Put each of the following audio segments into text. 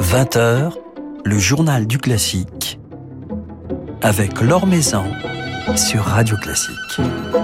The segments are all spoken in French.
20h, le journal du classique, avec Laure Maison sur Radio Classique.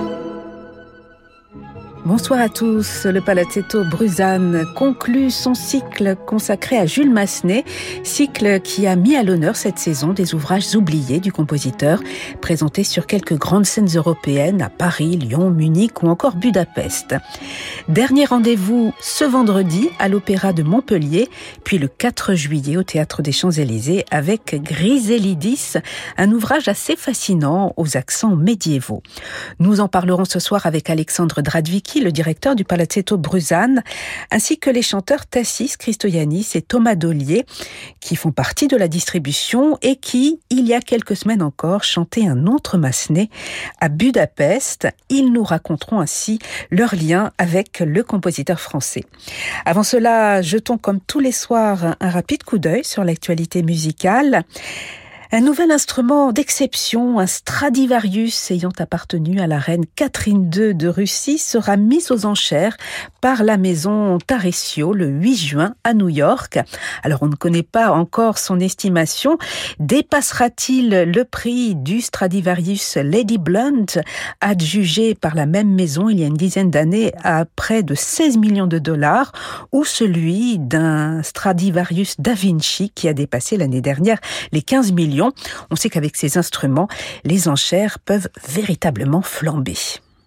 Bonsoir à tous. Le Palazzetto Bruzane conclut son cycle consacré à Jules Massenet, cycle qui a mis à l'honneur cette saison des ouvrages oubliés du compositeur, présentés sur quelques grandes scènes européennes à Paris, Lyon, Munich ou encore Budapest. Dernier rendez-vous ce vendredi à l'Opéra de Montpellier, puis le 4 juillet au Théâtre des Champs-Élysées avec Griselidis, un ouvrage assez fascinant aux accents médiévaux. Nous en parlerons ce soir avec Alexandre Dradvicki, le directeur du Palazzetto Bruzane, ainsi que les chanteurs Tassis Christoyanis et Thomas Dollier, qui font partie de la distribution et qui, il y a quelques semaines encore, chantaient un autre Massenet à Budapest. Ils nous raconteront ainsi leur lien avec le compositeur français. Avant cela, jetons comme tous les soirs un rapide coup d'œil sur l'actualité musicale. Un nouvel instrument d'exception, un Stradivarius ayant appartenu à la reine Catherine II de Russie, sera mis aux enchères par la maison Tarescio le 8 juin à New York. Alors on ne connaît pas encore son estimation. Dépassera-t-il le prix du Stradivarius Lady Blunt, adjugé par la même maison il y a une dizaine d'années à près de 16 millions de dollars, ou celui d'un Stradivarius Da Vinci qui a dépassé l'année dernière les 15 millions. On sait qu'avec ces instruments, les enchères peuvent véritablement flamber.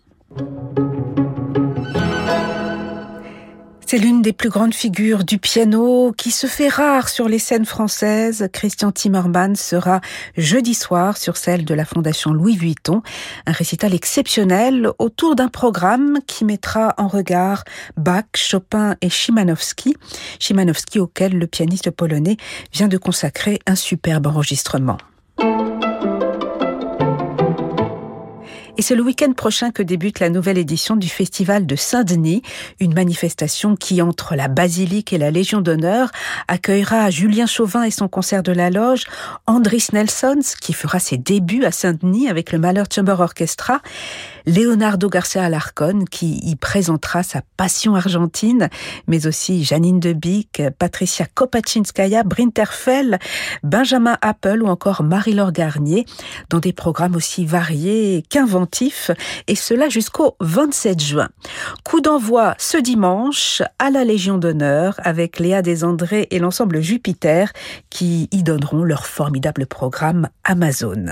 C'est l'une des plus grandes figures du piano qui se fait rare sur les scènes françaises. Christian Timmermans sera jeudi soir sur celle de la Fondation Louis Vuitton. Un récital exceptionnel autour d'un programme qui mettra en regard Bach, Chopin et Szymanowski. Szymanowski auquel le pianiste polonais vient de consacrer un superbe enregistrement. Et c'est le week-end prochain que débute la nouvelle édition du Festival de Saint-Denis, une manifestation qui, entre la Basilique et la Légion d'honneur, accueillera Julien Chauvin et son concert de la Loge, Andris Nelsons, qui fera ses débuts à Saint-Denis avec le Mahler Chamber Orchestra, Leonardo Garcia Alarcón, qui y présentera sa passion argentine, mais aussi Janine Debic, Patricia Kopachinskaya, Brinterfell, Benjamin Apple ou encore Marie-Laure Garnier, dans des programmes aussi variés qu'inventifs, et cela jusqu'au 27 juin. Coup d'envoi ce dimanche à la Légion d'honneur avec Léa Desandré et l'ensemble Jupiter qui y donneront leur formidable programme Amazon.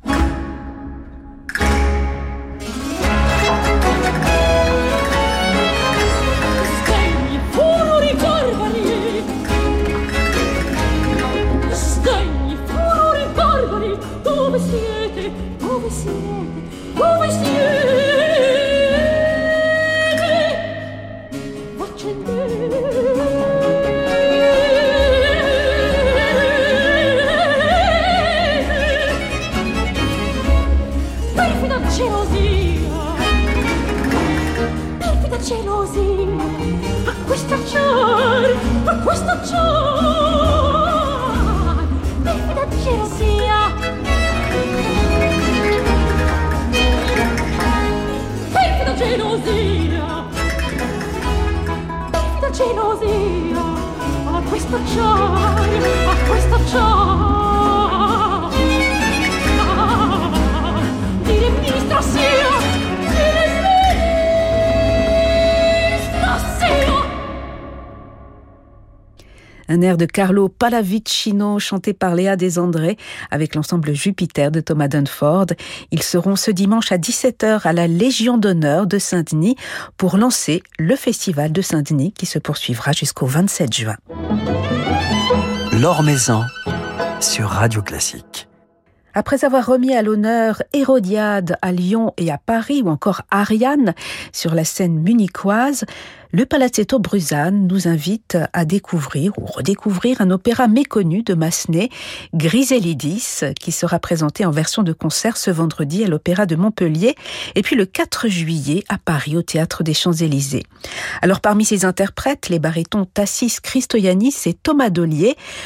Un air de Carlo Pallavicino chanté par Léa Desandré avec l'ensemble Jupiter de Thomas Dunford. Ils seront ce dimanche à 17h à la Légion d'honneur de Saint-Denis pour lancer le festival de Saint-Denis qui se poursuivra jusqu'au 27 juin. Laure Maison sur Radio Classique. Après avoir remis à l'honneur Hérodiade à Lyon et à Paris, ou encore Ariane sur la scène munichoise, le Palazzetto Bruzane nous invite à découvrir ou redécouvrir un opéra méconnu de Massenet, Griselidis, qui sera présenté en version de concert ce vendredi à l'Opéra de Montpellier, et puis le 4 juillet à Paris au Théâtre des Champs-Élysées. Alors parmi ces interprètes, les barytons Tassis Christoyanis et Thomas Dollier,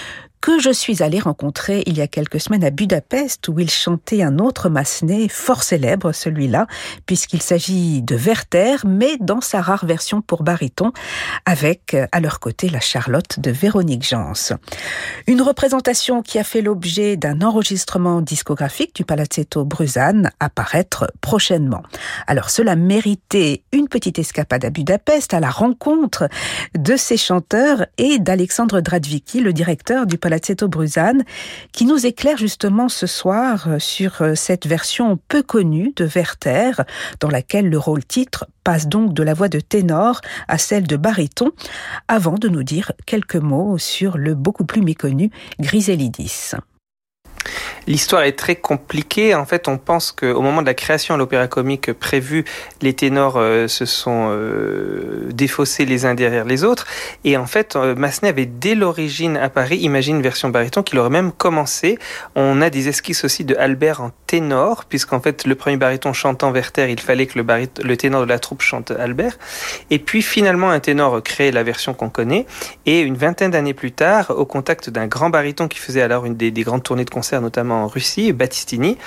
que je suis allée rencontrer il y a quelques semaines à Budapest, où il chantait un autre Massenet, fort célèbre celui-là, puisqu'il s'agit de Werther, mais dans sa rare version pour baryton, avec à leur côté la Charlotte de Véronique Jans. Une représentation qui a fait l'objet d'un enregistrement discographique du Palazzetto Bruzane à paraître prochainement. Alors cela méritait une petite escapade à Budapest, à la rencontre de ces chanteurs et d'Alexandre Dradvicki, le directeur du Palazzetto Bruzane, qui nous éclaire justement ce soir sur cette version peu connue de Werther, dans laquelle le rôle titre passe donc de la voix de ténor à celle de baryton, avant de nous dire quelques mots sur le beaucoup plus méconnu Griselidis. L'histoire est très compliquée. En fait, on pense qu'au moment de la création de l'opéra comique prévu, les ténors se sont défaussés les uns derrière les autres. Et en fait, Massenet avait dès l'origine à Paris imaginé une version baryton qu'il aurait même commencé. On a des esquisses aussi de Albert en ténor, puisqu'en fait, le premier baryton chantant Werther, il fallait que le ténor de la troupe chante Albert. Et puis finalement, un ténor crée la version qu'on connaît. Et une vingtaine d'années plus tard, au contact d'un grand baryton qui faisait alors une des grandes tournées de concerts, notamment en Russie, Battistini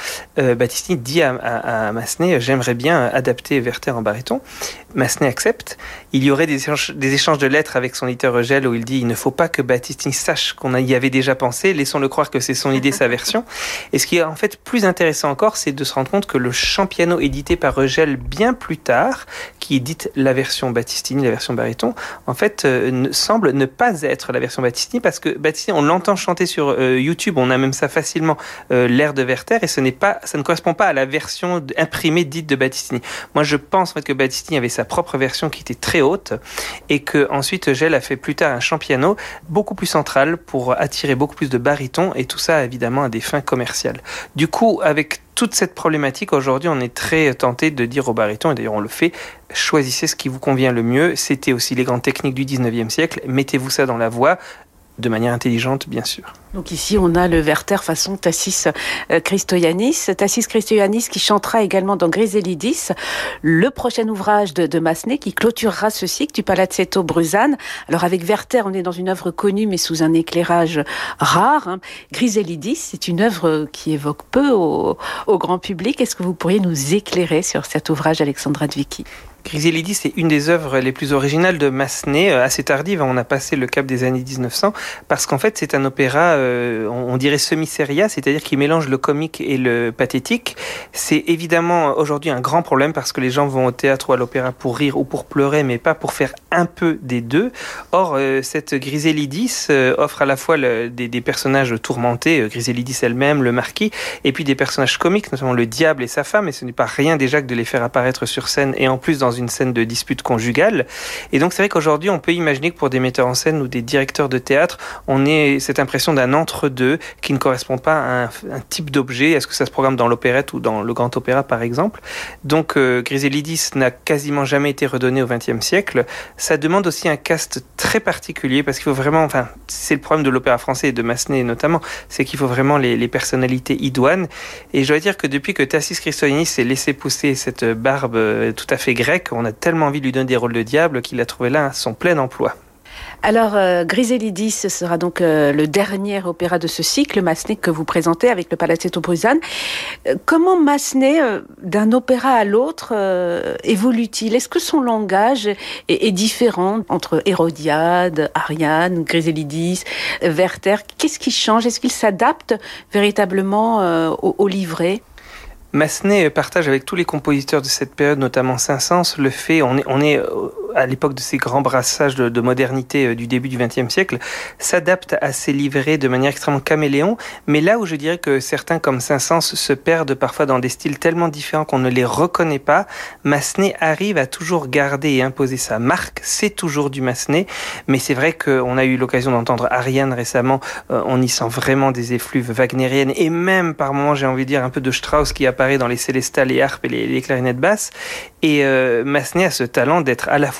dit à Massenet « J'aimerais bien adapter Werther en baryton ». Massenet accepte. Il y aurait des échanges de lettres avec son éditeur Rogel où il dit « Il ne faut pas que Battistini sache qu'on y avait déjà pensé, laissons-le croire que c'est son idée, sa version ». Et ce qui est en fait plus intéressant encore, c'est de se rendre compte que le chant piano édité par Rogel bien plus tard, qui édite la version Battistini, la version baryton, en fait semble ne pas être la version Battistini, parce que Battistini, on l'entend chanter sur YouTube, on a même ça facilement, l'air de Werther, et ça ne correspond pas à la version imprimée dite de Battistini. Moi, je pense en fait que Battistini avait sa propre version qui était très haute, et que ensuite Rogel a fait plus tard un chant piano beaucoup plus central pour attirer beaucoup plus de barytons, et tout ça évidemment à des fins commerciales. Du coup, avec toute cette problématique, aujourd'hui, on est très tenté de dire aux barytons, et d'ailleurs on le fait, choisissez ce qui vous convient le mieux. C'était aussi les grandes techniques du 19e siècle. Mettez-vous ça dans la voix, de manière intelligente, bien sûr. Donc ici, on a le Werther façon Tassis Christoyannis. Tassis Christoyannis qui chantera également dans Griselidis, le prochain ouvrage de Massenet qui clôturera ce cycle du Palazzetto Bruzane. Alors avec Werther, on est dans une œuvre connue mais sous un éclairage rare. Griselidis, c'est une œuvre qui évoque peu au grand public. Est-ce que vous pourriez nous éclairer sur cet ouvrage, Alexandre Dradvicki ? Griselidis, c'est une des œuvres les plus originales de Massenet, assez tardive, on a passé le cap des années 1900, parce qu'en fait c'est un opéra, on dirait semi-seria, c'est-à-dire qui mélange le comique et le pathétique. C'est évidemment aujourd'hui un grand problème, parce que les gens vont au théâtre ou à l'opéra pour rire ou pour pleurer, mais pas pour faire un peu des deux. Or, cette Griselidis offre à la fois des personnages tourmentés, Griselidis elle-même, le marquis, et puis des personnages comiques, notamment le diable et sa femme, et ce n'est pas rien déjà que de les faire apparaître sur scène, et en plus dans une scène de dispute conjugale. Et donc c'est vrai qu'aujourd'hui on peut imaginer que pour des metteurs en scène ou des directeurs de théâtre, on ait cette impression d'un entre-deux qui ne correspond pas à un type d'objet. Est-ce que ça se programme dans l'opérette ou dans le grand opéra par exemple? Donc Griselidis n'a quasiment jamais été redonné au XXe siècle. Ça demande aussi un cast très particulier, parce qu'il faut vraiment, c'est le problème de l'opéra français et de Massenet notamment, c'est qu'il faut vraiment les personnalités idoines. Et je dois dire que depuis que Tassis Christoyannis s'est laissé pousser cette barbe tout à fait grecque, on a tellement envie de lui donner des rôles de diable qu'il a trouvé là son plein emploi. Alors, Griselidis sera donc le dernier opéra de ce cycle, Massenet, que vous présentez avec le Palazzetto Bruzane. Comment Massenet, d'un opéra à l'autre, évolue-t-il? Est-ce que son langage est différent entre Hérodiade, Ariane, Griselidis, Werther? Qu'est-ce qui change? Est-ce qu'il s'adapte véritablement au livret? Massenet partage avec tous les compositeurs de cette période, notamment Saint-Saëns, le fait, on est à l'époque de ces grands brassages de modernité du début du XXe siècle, s'adapte à ces livrets de manière extrêmement caméléon, mais là où je dirais que certains comme Saint-Saëns se perdent parfois dans des styles tellement différents qu'on ne les reconnaît pas, Massenet arrive à toujours garder et imposer sa marque. C'est toujours du Massenet, mais c'est vrai qu'on a eu l'occasion d'entendre Ariane récemment, on y sent vraiment des effluves wagnériennes, et même par moments, j'ai envie de dire, un peu de Strauss qui apparaît dans les célestales, les harpes et les clarinettes basses. Et Massenet a ce talent d'être à la fois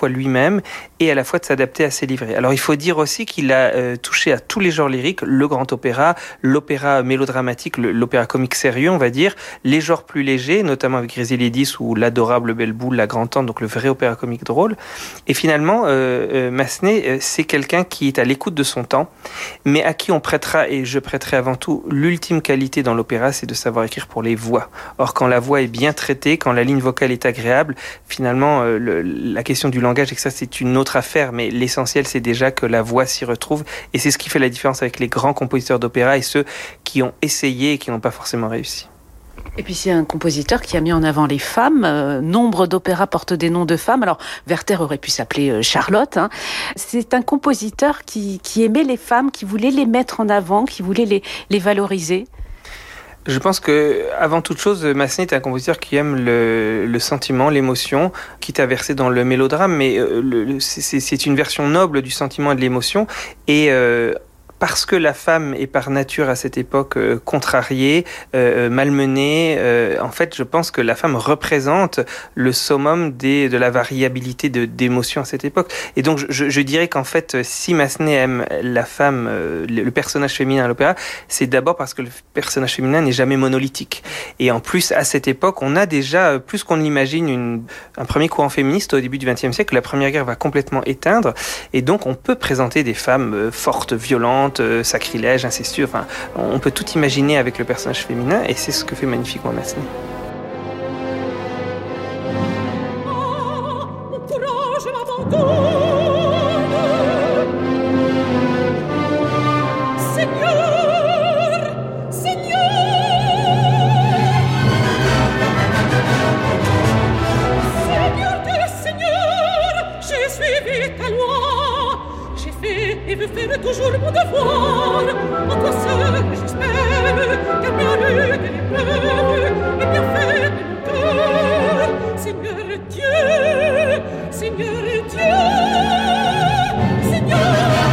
fois lui-même et à la fois de s'adapter à ses livrets. Alors il faut dire aussi qu'il a touché à tous les genres lyriques, le grand opéra, l'opéra mélodramatique, l'opéra comique sérieux, on va dire, les genres plus légers, notamment avec Griselidis ou l'adorable Belle Boule, la Grand-Tante, donc le vrai opéra comique drôle. Et finalement, Massenet, c'est quelqu'un qui est à l'écoute de son temps, mais à qui on prêtera, et je prêterai avant tout, l'ultime qualité dans l'opéra, c'est de savoir écrire pour les voix. Or, quand la voix est bien traitée, quand la ligne vocale est agréable, finalement, la question du langage, et que ça, c'est une autre affaire, mais l'essentiel, c'est déjà que la voix s'y retrouve, et c'est ce qui fait la différence avec les grands compositeurs d'opéra et ceux qui ont essayé et qui n'ont pas forcément réussi. Et puis c'est un compositeur qui a mis en avant les femmes. Nombre d'opéras portent des noms de femmes. Alors Werther aurait pu s'appeler Charlotte. Hein. C'est un compositeur qui aimait les femmes, qui voulait les mettre en avant, qui voulait les valoriser. Je pense que, avant toute chose, Massenet est un compositeur qui aime le sentiment, l'émotion, quitte à verser dans le mélodrame, mais c'est une version noble du sentiment et de l'émotion. Et parce que la femme est par nature à cette époque contrariée, malmenée, en fait, je pense que la femme représente le summum de la variabilité d'émotions à cette époque. Et donc, je dirais qu'en fait, si Massenet aime la femme, le personnage féminin à l'opéra, c'est d'abord parce que le personnage féminin n'est jamais monolithique. Et en plus, à cette époque, on a déjà, plus qu'on l'imagine, un premier courant féministe au début du XXe siècle. La Première Guerre va complètement éteindre. Et donc, on peut présenter des femmes fortes, violentes, sacrilège, incestueux, enfin, on peut tout imaginer avec le personnage féminin et c'est ce que fait magnifiquement Massenet. Et veux faire toujours mon devoir. En toi seul, j'espère qu'elle m'a lu de l'épreuve et bien fait de mon cœur. Seigneur Dieu, Seigneur Dieu, Seigneur.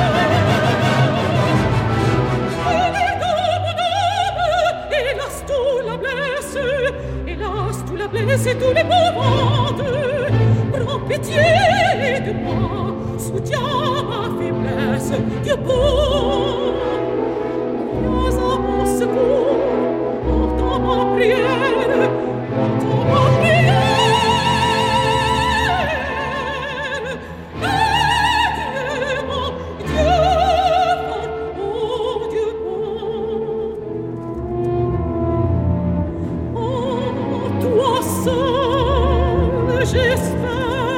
Elle est dans mon âme, hélas tout la blesse, hélas tout la blesse et tout l'épouvante. Prends pitié de moi, soutiens ma faiblesse, Dieu bon. Viens à mon secours, entends ma prière, entends ma prière. Adieu, mon Dieu bon, oh Dieu bon. En toi seul, j'espère.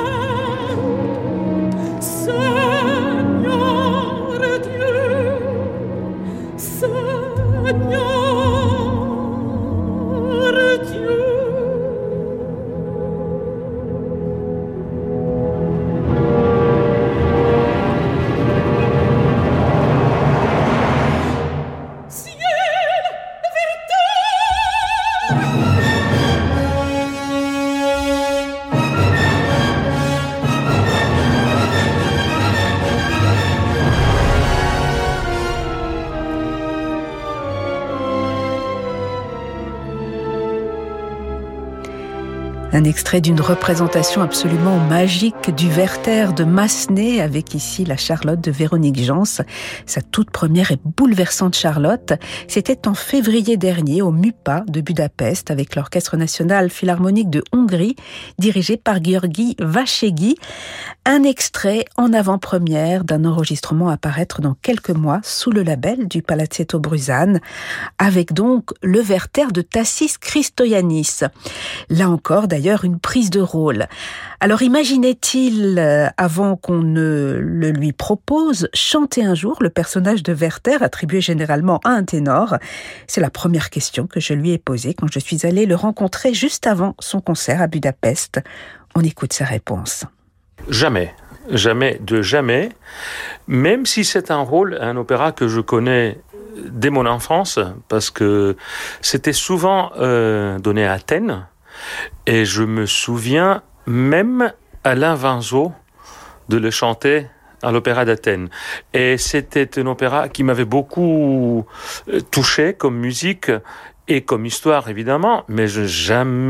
Un extrait d'une représentation absolument magique du Werther de Massenet, avec ici la Charlotte de Véronique Jans. Sa toute première et bouleversante Charlotte, c'était en février dernier au MUPA de Budapest, avec l'Orchestre national philharmonique de Hongrie, dirigé par György Vashegyi. Un extrait en avant-première d'un enregistrement à paraître dans quelques mois sous le label du Palazzetto Bruzane, avec donc le Werther de Tassis Christoyannis. Là encore, d'ailleurs, une prise de rôle. Alors imaginait-il, avant qu'on ne le lui propose, chanter un jour le personnage de Werther, attribué généralement à un ténor? C'est la première question que je lui ai posée quand je suis allée le rencontrer juste avant son concert à Budapest. On écoute sa réponse. Jamais. Jamais de jamais. Même si c'est un rôle, un opéra que je connais dès mon enfance, parce que c'était souvent donné à Athènes. Et je me souviens même Alain Vinzot de le chanter à l'Opéra d'Athènes. Et c'était un opéra qui m'avait beaucoup touché comme musique et comme histoire, évidemment, mais jamais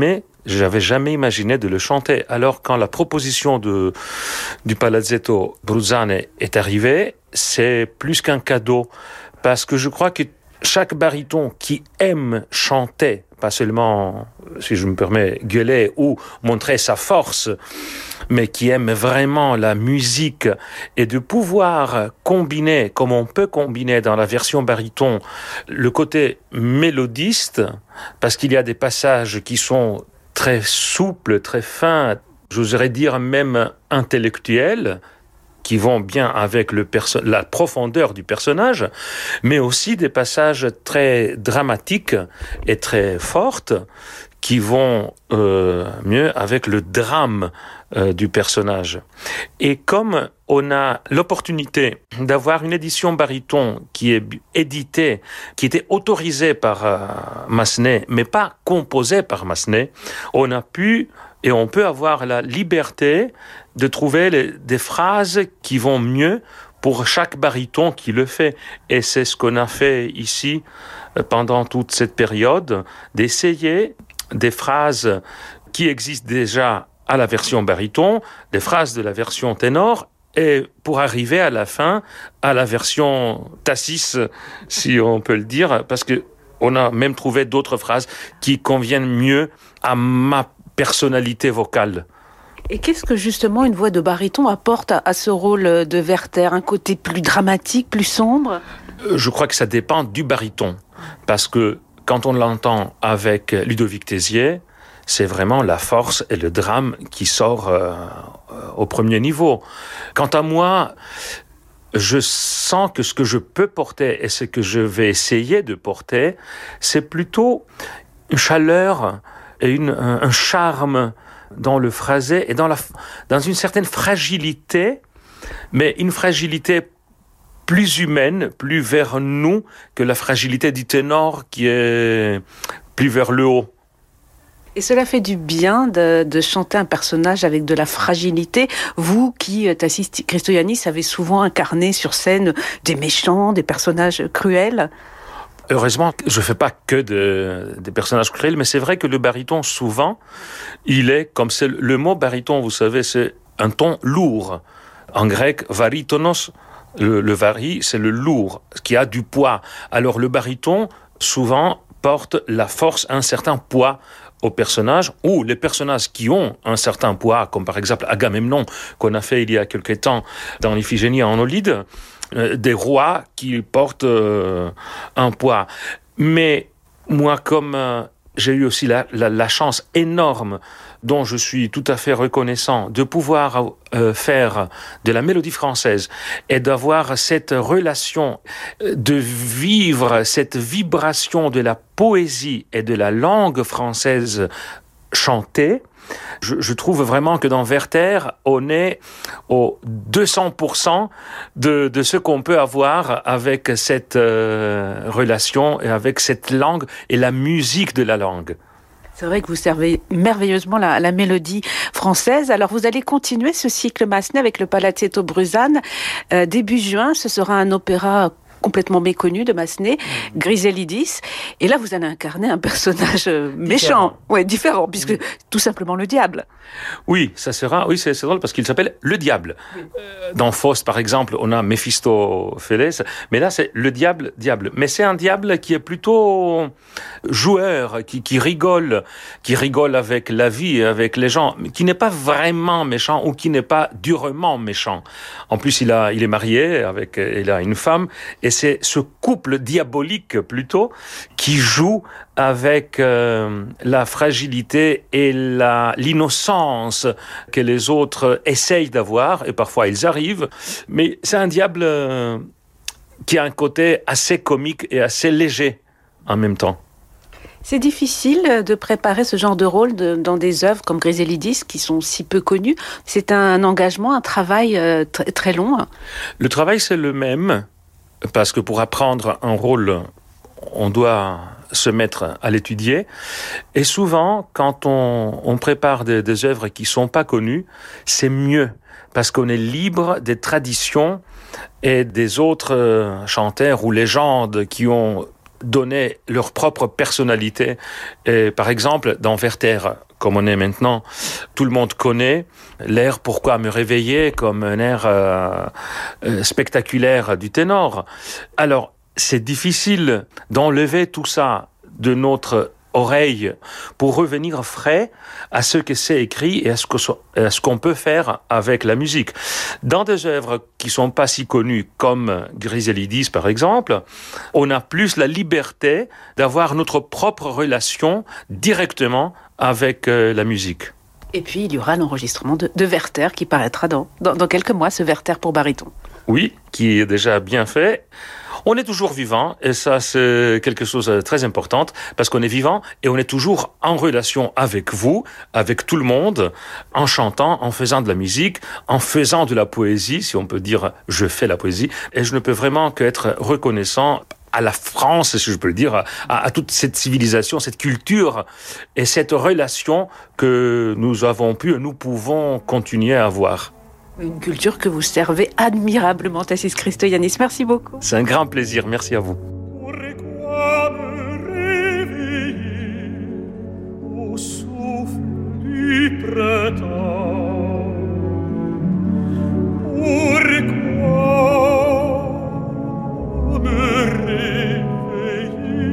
j'avais jamais imaginé de le chanter. Alors quand la proposition du Palazzetto Bruzzane est arrivée, c'est plus qu'un cadeau, parce que je crois que chaque baryton qui aime chanter, pas seulement, si je me permets, gueuler ou montrer sa force, mais qui aime vraiment la musique et de pouvoir combiner, comme on peut combiner dans la version baryton, le côté mélodiste, parce qu'il y a des passages qui sont très souples, très fins, j'oserais dire même intellectuels, qui vont bien avec la profondeur du personnage, mais aussi des passages très dramatiques et très fortes qui vont mieux avec le drame du personnage. Et comme on a l'opportunité d'avoir une édition baryton qui est éditée, qui était autorisée par Massenet, mais pas composée par Massenet, on a pu et on peut avoir la liberté de trouver des phrases qui vont mieux pour chaque baryton qui le fait. Et c'est ce qu'on a fait ici pendant toute cette période, d'essayer des phrases qui existent déjà à la version baryton, des phrases de la version ténor, et pour arriver à la fin à la version Tassis, si on peut le dire, parce que on a même trouvé d'autres phrases qui conviennent mieux à ma personnalité vocale. Et qu'est-ce que justement une voix de baryton apporte à ce rôle de Werther? Un côté plus dramatique, plus sombre? Je crois que ça dépend du baryton, parce que quand on l'entend avec Ludovic Tézier, c'est vraiment la force et le drame qui sort au premier niveau. Quant à moi, je sens que ce que je peux porter et ce que je vais essayer de porter, c'est plutôt une chaleur et un charme dans le phrasé et dans une certaine fragilité, mais une fragilité plus humaine, plus vers nous que la fragilité du ténor qui est plus vers le haut. Et cela fait du bien de chanter un personnage avec de la fragilité. Vous qui, Tassis Christoyannis, avez souvent incarné sur scène des méchants, des personnages cruels. Heureusement, je fais pas que des personnages cruels, mais c'est vrai que le baryton, souvent, il est, comme c'est le mot baryton, vous savez, c'est un ton lourd. En grec, varytonos, le vari, c'est le lourd, qui a du poids. Alors le baryton, souvent, porte la force, un certain poids aux personnages, ou les personnages qui ont un certain poids, comme par exemple Agamemnon, qu'on a fait il y a quelque temps dans l'Iphigénie en Aulide, des rois qui portent un poids. Mais moi, comme j'ai eu aussi la chance énorme, dont je suis tout à fait reconnaissant, de pouvoir faire de la mélodie française et d'avoir cette relation, de vivre cette vibration de la poésie et de la langue française chantée, je trouve vraiment que dans Werther, on est au 200% de ce qu'on peut avoir avec cette relation et avec cette langue et la musique de la langue. C'est vrai que vous servez merveilleusement la mélodie française. Alors vous allez continuer ce cycle Massenet avec le Palazzetto Bruzzane. Début juin, ce sera un opéra complètement méconnu de Massenet, Griselidis. Et là, vous allez incarner un personnage méchant, différent, puisque tout simplement le diable. Oui, ça sera. Oui, c'est drôle parce qu'il s'appelle le diable. Oui. Dans Faust, par exemple, on a Méphistophélès, mais là, c'est le diable. Mais c'est un diable qui est plutôt joueur, qui rigole avec la vie, avec les gens, qui n'est pas vraiment méchant ou qui n'est pas durement méchant. En plus, il est marié il a une femme. Et c'est ce couple diabolique, plutôt, qui joue avec la fragilité et l'innocence que les autres essayent d'avoir, et parfois ils arrivent. Mais c'est un diable qui a un côté assez comique et assez léger en même temps. C'est difficile de préparer ce genre de rôle dans des œuvres comme Griselidis qui sont si peu connues. C'est un engagement, un travail très, très long. Le travail, c'est le même. Parce que pour apprendre un rôle, on doit se mettre à l'étudier. Et souvent, quand on prépare des œuvres qui ne sont pas connues, c'est mieux. Parce qu'on est libre des traditions et des autres chanteurs ou légendes qui ont donner leur propre personnalité. Et par exemple, dans Werther, comme on est maintenant, tout le monde connaît l'air « Pourquoi me réveiller » comme un air spectaculaire du ténor. Alors, c'est difficile d'enlever tout ça de notre oreille pour revenir frais à ce que c'est écrit et à ce qu'on peut faire avec la musique. Dans des œuvres qui sont pas si connues comme Griselidis par exemple, on a plus la liberté d'avoir notre propre relation directement avec la musique. Et puis il y aura l'enregistrement de Werther qui paraîtra dans quelques mois, ce Werther pour baryton. Oui, qui est déjà bien fait. On est toujours vivant et ça c'est quelque chose de très important parce qu'on est vivant et on est toujours en relation avec vous, avec tout le monde, en chantant, en faisant de la musique, en faisant de la poésie, si on peut dire je fais la poésie, et je ne peux vraiment qu'être reconnaissant à la France, si je peux le dire, à toute cette civilisation, cette culture et cette relation que nous pouvons continuer à avoir. Une culture que vous servez admirablement, Tassis Christoyannis. Merci beaucoup. C'est un grand plaisir. Merci à vous. Pourquoi me réveiller au souffle du printemps? Pourquoi me réveiller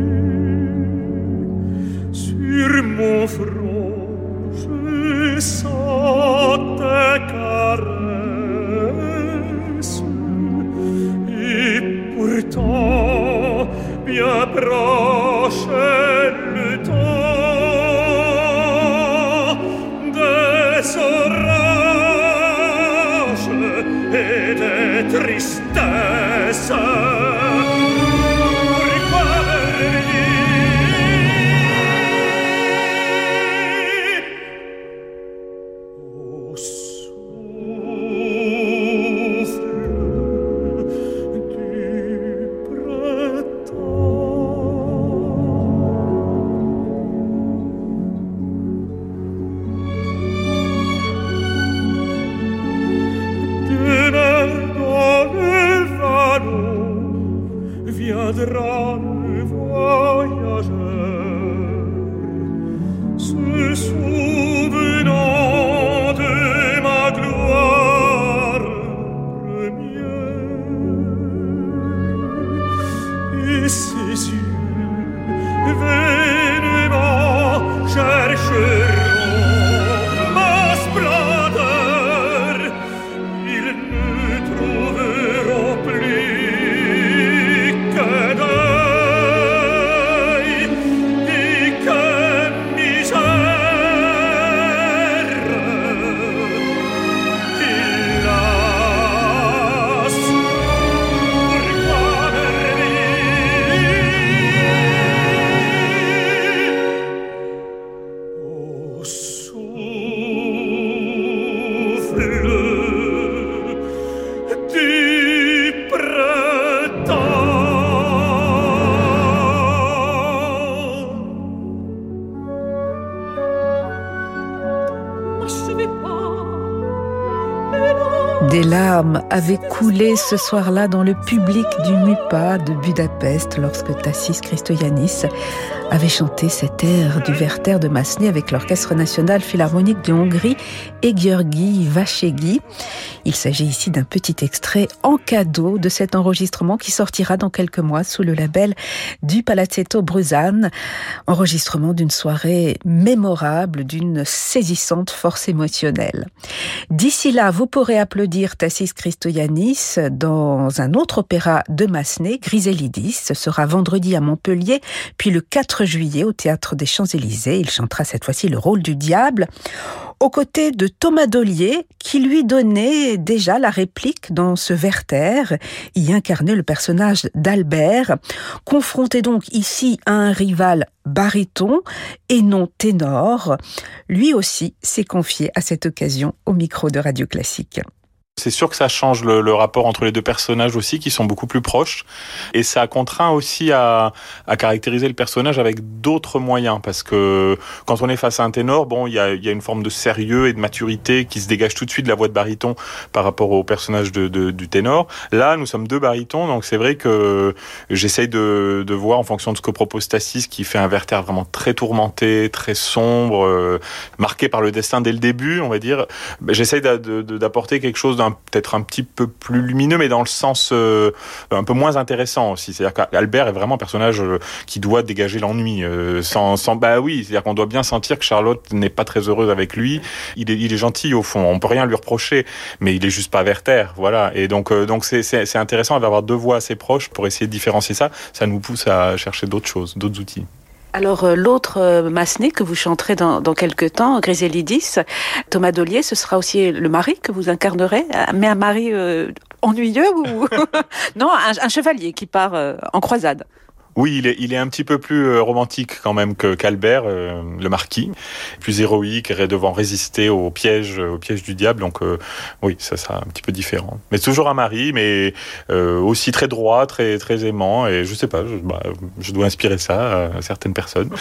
sur mon front? Je sens ta caresse et pourtant bien proche le temps des orages et des tristesses. Viendra le voyageur, se souvenant de ma gloire première, et ses yeux vainement chercheront ma splendeur. Ils ne trouveront plus Des larmes avaient coulé ce soir-là dans le public du MUPA de Budapest lorsque Tassis Christoyannis avait chanté cet air du Werther de Massenet avec l'Orchestre national philharmonique de Hongrie et György Vashegyi. Il s'agit ici d'un petit extrait en cadeau de cet enregistrement qui sortira dans quelques mois sous le label du Palazzetto Bruzane. Enregistrement d'une soirée mémorable, d'une saisissante force émotionnelle. D'ici là, vous pourrez applaudir Tassis Christoyannis dans un autre opéra de Massenet, Griselidis. Ce sera vendredi à Montpellier, puis le 4 juillet au Théâtre des Champs-Élysées. Il chantera cette fois-ci le rôle du diable, aux côtés de Thomas Dollier, qui lui donnait déjà la réplique dans ce Werther, y incarnait le personnage d'Albert, confronté donc ici à un rival baryton et non ténor. Lui aussi s'est confié à cette occasion au micro de Radio Classique. C'est sûr que ça change le rapport entre les deux personnages aussi, qui sont beaucoup plus proches. Et ça contraint aussi à caractériser le personnage avec d'autres moyens. Parce que quand on est face à un ténor, bon, il y a une forme de sérieux et de maturité qui se dégage tout de suite de la voix de baryton par rapport au personnage du ténor. Là, nous sommes deux barytons, donc c'est vrai que j'essaye de voir en fonction de ce que propose Tassis, qui fait un Werther vraiment très tourmenté, très sombre, marqué par le destin dès le début, on va dire. J'essaye d'apporter quelque chose peut-être un petit peu plus lumineux, mais dans le sens un peu moins intéressant aussi. C'est-à-dire qu'Albert est vraiment un personnage qui doit dégager l'ennui. Bah oui, c'est-à-dire qu'on doit bien sentir que Charlotte n'est pas très heureuse avec lui. Il est gentil au fond, on peut rien lui reprocher, mais il est juste pas Werther, voilà. Et donc c'est intéressant d'avoir deux voix assez proches pour essayer de différencier ça. Ça nous pousse à chercher d'autres choses, d'autres outils. Alors l'autre Massenet que vous chanterez dans quelques temps, Griselidis, Thomas Dollier, ce sera aussi le mari que vous incarnerez, mais un mari ennuyeux ou non, un chevalier qui part en croisade. Oui, il est un petit peu plus romantique quand même qu'Albert, le marquis, plus héroïque, devant résister au piège du diable. Donc oui, ça sera un petit peu différent. Mais toujours un mari, mais aussi très droit, très très aimant. Et je sais pas, je dois inspirer ça à certaines personnes.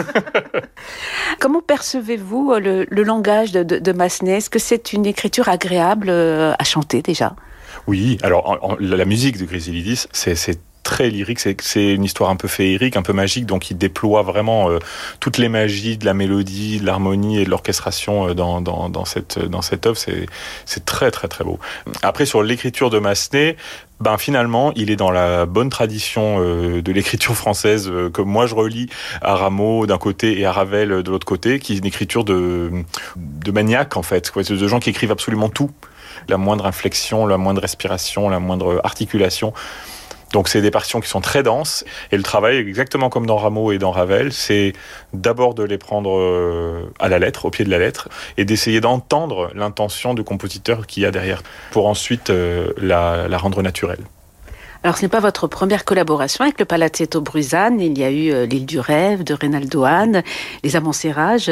Comment percevez-vous le langage de Massenet ? Est-ce que c'est une écriture agréable à chanter déjà ? Oui, alors la musique de Griselidis, c'est très lyrique, c'est une histoire un peu féerique, un peu magique, donc il déploie vraiment toutes les magies de la mélodie, de l'harmonie et de l'orchestration dans cette œuvre. C'est très très très beau. Après, sur l'écriture de Massenet, finalement, il est dans la bonne tradition de l'écriture française que moi je relis à Rameau d'un côté et à Ravel de l'autre côté, qui est une écriture de maniaque en fait, de gens qui écrivent absolument tout, la moindre inflexion, la moindre respiration, la moindre articulation. Donc c'est des partitions qui sont très denses, et le travail, exactement comme dans Rameau et dans Ravel, c'est d'abord de les prendre à la lettre, au pied de la lettre, et d'essayer d'entendre l'intention du compositeur qu'il y a derrière, pour ensuite la rendre naturelle. Alors, ce n'est pas votre première collaboration avec le Palazzetto Bruzane. Il y a eu L'île du rêve de Reynaldo Hahn, Les Amansérages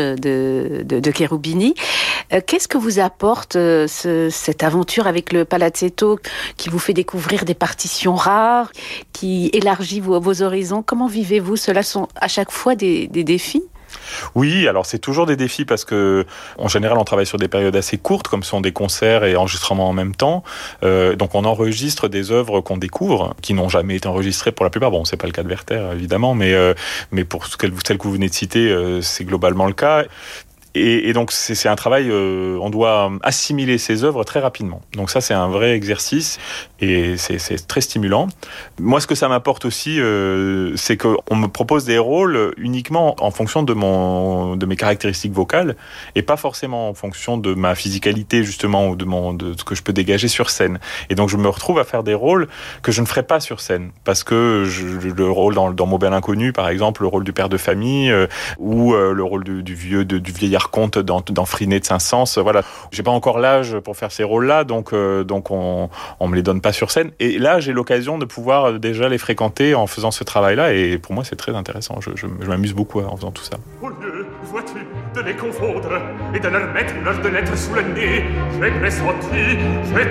de Cherubini. Qu'est-ce que vous apporte cette aventure avec le Palazzetto qui vous fait découvrir des partitions rares, qui élargit vos horizons ? Comment vivez-vous ? Cela sont à chaque fois des défis ? Oui, alors c'est toujours des défis parce que en général on travaille sur des périodes assez courtes, comme sont des concerts et enregistrements en même temps. Donc on enregistre des œuvres qu'on découvre, qui n'ont jamais été enregistrées pour la plupart. Bon, c'est pas le cas de Werther évidemment, mais pour celles que vous venez de citer, c'est globalement le cas. Et donc c'est un travail, on doit assimiler ces œuvres très rapidement. Donc ça c'est un vrai exercice et c'est très stimulant. Moi ce que ça m'apporte aussi, c'est qu'on me propose des rôles uniquement en fonction de mes caractéristiques vocales et pas forcément en fonction de ma physicalité justement ou de ce que je peux dégager sur scène. Et donc je me retrouve à faire des rôles que je ne ferais pas sur scène parce que le rôle dans Maubert l'inconnu par exemple, le rôle du père de famille ou le rôle du vieillard comte dans Friné de Saint-Saëns, voilà. J'ai pas encore l'âge pour faire ces rôles-là, donc on me les donne pas sur scène. Et là, j'ai l'occasion de pouvoir déjà les fréquenter en faisant ce travail-là, et pour moi, c'est très intéressant. Je m'amuse beaucoup en faisant tout ça. Au lieu, vois-tu, de les confondre et de leur mettre l'heure de lettres sous le nez, j'ai pressenti, j'ai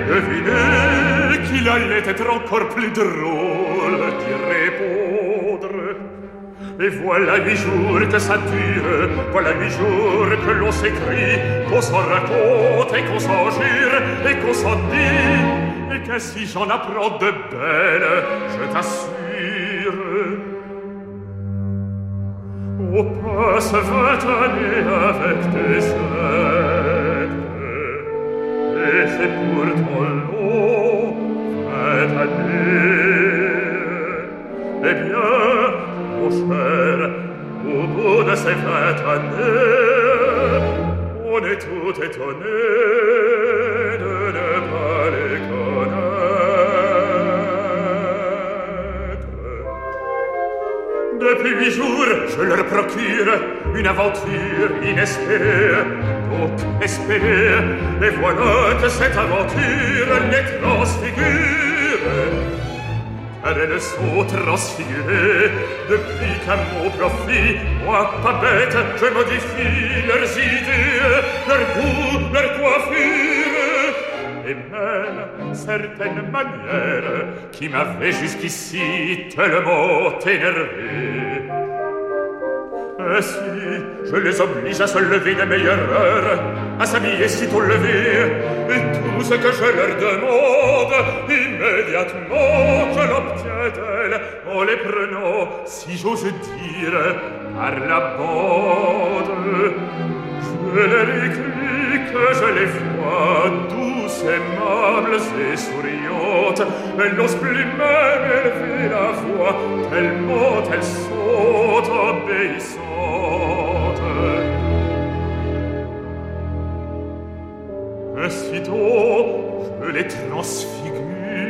deviné qu'il allait être encore plus drôle d'y répondre. Et voilà 8 jours que ça dure, voilà 8 jours que l'on s'écrit, qu'on s'en raconte et qu'on s'en jure et qu'on s'en dit, et qu'ainsi j'en apprends de belles, je t'assure. On passe 20 années avec des aides, et c'est pourtant long, 20 années. Eh bien, mon cher, au bout de ces 20 années, on est tout étonné de ne pas les connaître. Depuis 8 jours, je leur procure une aventure inespérée, donc espérée, et voilà que cette aventure les transfigure. Car elles sont transfigurées depuis qu'à mon profit, moi, pas bête, je modifie leurs idées, leur goût, leur coiffure. et même certaines manières qui m'avaient jusqu'ici tellement énervé. Et si je les oblige à se lever de meilleure heure, à s'habiller sitôt levé, et tout ce que je leur demande, immédiatement je l'obtiens d'elles, en les prenant, si j'ose dire, par la bande. Je leur écris que je les vois douces, aimables et souriantes, elles n'osent plus même élever la voix, tellement elles sont obéissantes. Aussitôt, je les transfigure.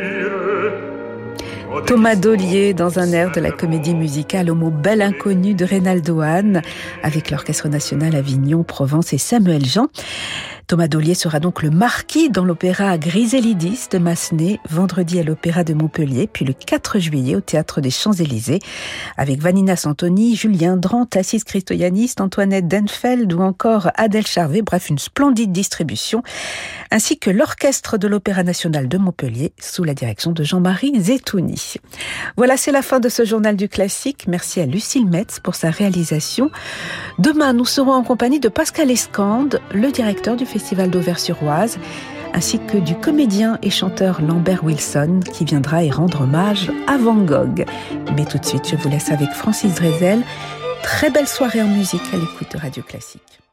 Thomas Dollier dans un air de la comédie musicale Au mot bel inconnu de Reynaldo Hahn avec l'Orchestre national Avignon, Provence et Samuel Jean. Thomas Dollier sera donc le marquis dans l'opéra Griselidis de Massenet, vendredi à l'Opéra de Montpellier, puis le 4 juillet au Théâtre des Champs-Élysées, avec Vanina Santoni, Julien Drant, Tassis Christoyanis, Antoinette Denfeld ou encore Adèle Charvet, bref, une splendide distribution, ainsi que l'Orchestre de l'Opéra national de Montpellier, sous la direction de Jean-Marie Zetouni. Voilà, c'est la fin de ce journal du classique. Merci à Lucille Metz pour sa réalisation. Demain, nous serons en compagnie de Pascal Escande, le directeur du Festival d'Auvers-sur-Oise, ainsi que du comédien et chanteur Lambert Wilson, qui viendra y rendre hommage à Van Gogh. Mais tout de suite, je vous laisse avec Francis Drezel. Très belle soirée en musique à l'écoute de Radio Classique.